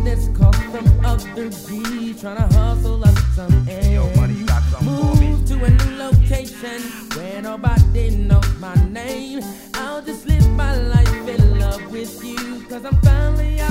business calls from other G's, trying to hustle up some ends. Yo, buddy, you got something for me? Move to a new location where nobody knows my name. I'll just live my life in love with you, 'cause I'm finally out